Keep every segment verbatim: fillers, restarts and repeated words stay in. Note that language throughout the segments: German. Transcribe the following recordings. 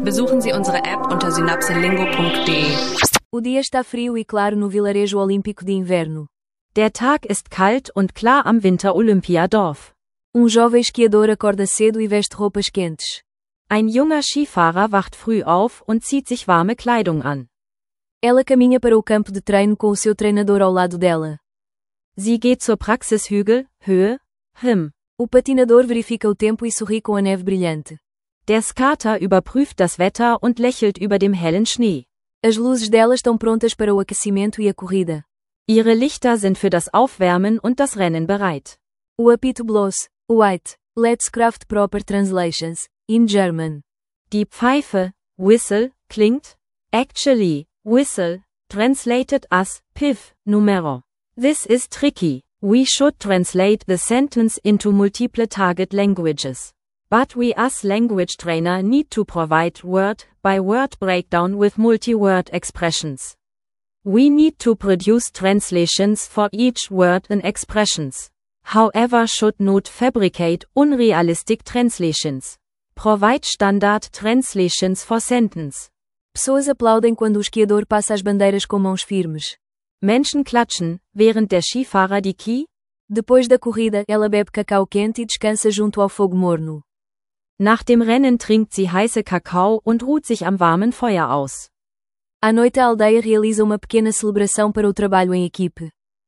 Besuchen Sie unsere App unter synapselingo punkt de. O dia está frio e claro no vilarejo olímpico de inverno. Der Tag ist kalt und klar am Winter-Olympiadorf. Um jovem esquiador acorda cedo e veste roupas quentes. Ein junger Skifahrer wacht früh auf und zieht sich warme Kleidung an. Ela caminha para o campo de treino com o seu treinador ao lado dela. Sie geht zur Praxishügel, Höhe, Him. O patinador verifica o tempo e sorri com a neve brilhante. Der Skater überprüft das Wetter und lächelt über dem hellen Schnee. As luzes dela estão prontas para o aquecimento e a corrida. Ihre Lichter sind für das Aufwärmen und das Rennen bereit. O apito blows, white, let's craft proper translations, in German. Die Pfeife, whistle, klingt, actually, whistle, translated as, piff, numero. This is tricky, we should translate the sentence into multiple target languages. But we as language trainer need to provide word-by-word breakdown with multi-word expressions. We need to produce translations for each word and expressions. However, should not fabricate unrealistic translations. Provide standard translations for sentence. Pessoas aplaudem quando o esquiador passa as bandeiras com mãos firmes. Menschen klatschen, während der Skifahrer die Ki. Depois da corrida, ela bebe cacau quente e descansa junto ao fogo morno. Nach dem Rennen trinkt sie heiße Kakao und ruht sich am warmen Feuer aus. À noite a aldeia realiza uma pequena celebração para o trabalho em equipe.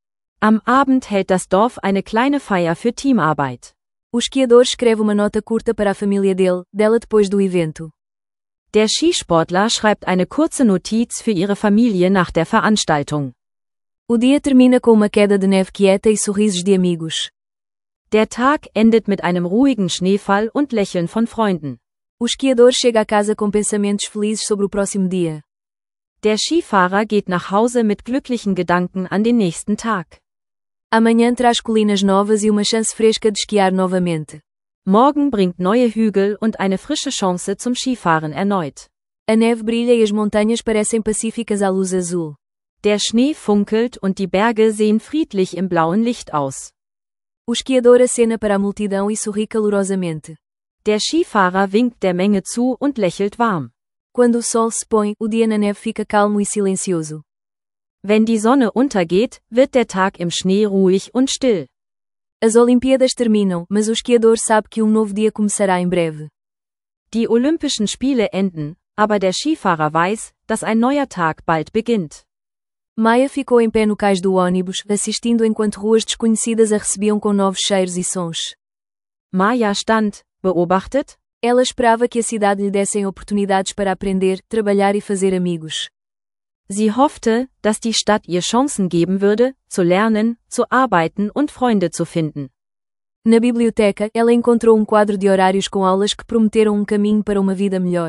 Am Abend hält das Dorf eine kleine Feier für Teamarbeit. O esquiador escreve uma nota curta para a família dele, dela depois do evento. Der Skisportler schreibt eine kurze Notiz für ihre Familie nach der Veranstaltung. O dia termina com uma queda de neve quieta e sorrisos de amigos. Der Tag endet mit einem ruhigen Schneefall und Lächeln von Freunden. O esquiador chega a casa com pensamentos felizes sobre o próximo dia. Der Skifahrer geht nach Hause mit glücklichen Gedanken an den nächsten Tag. Amanhã traz colinas novas e uma chance fresca de esquiar novamente. Morgen bringt neue Hügel und eine frische Chance zum Skifahren erneut. A neve brilha e as montanhas parecem pacíficas à luz azul. Der Schnee funkelt und die Berge sehen friedlich im blauen Licht aus. O esquiador acena para a multidão e sorri calorosamente. Der Skifahrer winkt der Menge zu und lächelt warm. Quando o sol se põe, o dia na neve fica calmo e silencioso. Wenn die Sonne untergeht, wird der Tag im Schnee ruhig und still. As Olimpíadas terminam, mas o esquiador sabe que um novo dia começará em breve. Die Olympischen Spiele enden, aber der Skifahrer weiß, dass ein neuer Tag bald beginnt. Maya ficou em pé no cais do ônibus, assistindo enquanto ruas desconhecidas a recebiam com novos cheiros e sons. Maya stand, beobachtet. Ela esperava que a cidade lhe dessem oportunidades para aprender, trabalhar e fazer amigos. Sie hoffte, dass die Stadt ihr Chancen geben würde, zu lernen, zu arbeiten und Freunde zu finden. Na biblioteca, ela encontrou um quadro de horários com aulas que prometeram um caminho para uma vida melhor.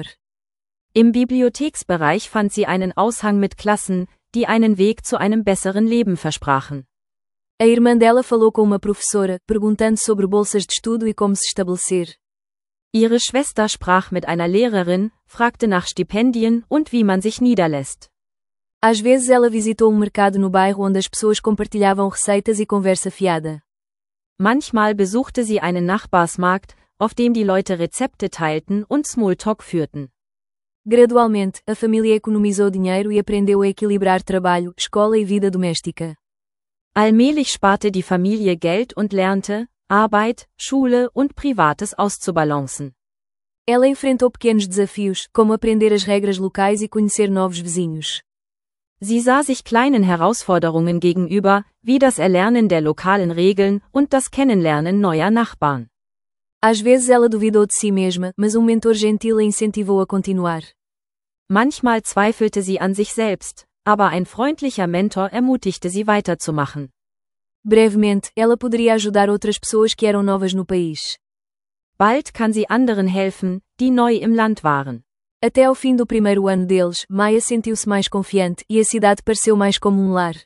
Im Bibliotheksbereich fand sie einen Aushang mit Klassen, die einen Weg zu einem besseren Leben versprachen. A irmã dela falou com uma professora, perguntando sobre bolsas de estudo e como se estabelecer. Ihre Schwester sprach mit einer Lehrerin, fragte nach Stipendien und wie man sich niederlässt. Às vezes ela visitou um mercado no bairro onde as pessoas compartilhavam receitas e conversa fiada. Manchmal besuchte sie einen Nachbarsmarkt, auf dem die Leute Rezepte teilten und Smalltalk führten. Gradualmente, a família economizou dinheiro e aprendeu a equilibrar trabalho, escola e vida doméstica. Allmählich sparte die Familie Geld und lernte, Arbeit, Schule und Privates auszubalancen. Ela enfrentou pequenos desafios, como aprender as regras locais e conhecer novos vizinhos. Sie sah sich kleinen Herausforderungen gegenüber, wie das Erlernen der lokalen Regeln und das Kennenlernen neuer Nachbarn. Às vezes ela duvidou de si mesma, mas um mentor gentil a incentivou a continuar. Manchmal zweifelte sie an sich selbst, aber ein freundlicher Mentor ermutigte sie weiterzumachen. Brevemente, ela poderia ajudar outras pessoas que eram novas no país. Bald kann sie anderen helfen, die neu im Land waren. Até ao fim do primeiro ano deles, Maya sentiu-se mais confiante e a cidade pareceu mais como um lar.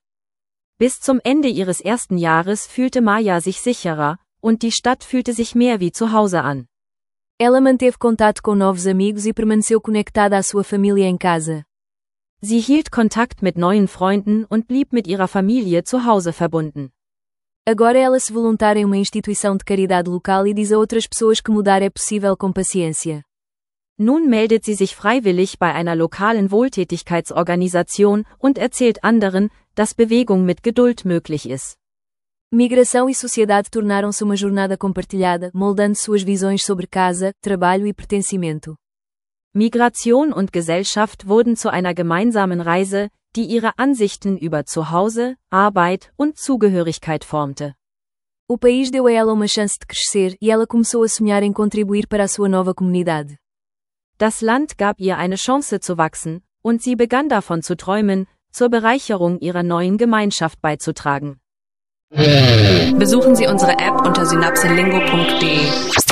Bis zum Ende ihres ersten Jahres fühlte Maya sich sicherer, und die Stadt fühlte sich mehr wie zu Hause an. Ela manteve contato com novos amigos e permaneceu conectada à sua família em casa. Sie hielt Kontakt mit neuen Freunden und blieb mit ihrer Familie zu Hause verbunden. Agora ela se voluntária em uma instituição de caridade local e diz a outras pessoas que mudar é possível com paciência. Nun meldet sie sich freiwillig bei einer lokalen Wohltätigkeitsorganisation und erzählt anderen, dass Bewegung mit Geduld möglich ist. Migração e sociedade tornaram-se uma jornada compartilhada, moldando suas visões sobre casa, trabalho e pertencimento. Migration und Gesellschaft wurden zu einer gemeinsamen Reise, die ihre Ansichten über Zuhause, Arbeit und Zugehörigkeit formte. O país deu a ela uma chance de crescer e ela começou a sonhar em contribuir para a sua nova comunidade. Das Land gab ihr eine Chance zu wachsen, und sie begann davon zu träumen, zur Bereicherung ihrer neuen Gemeinschaft beizutragen. Besuchen Sie unsere App unter synapselingo punkt de.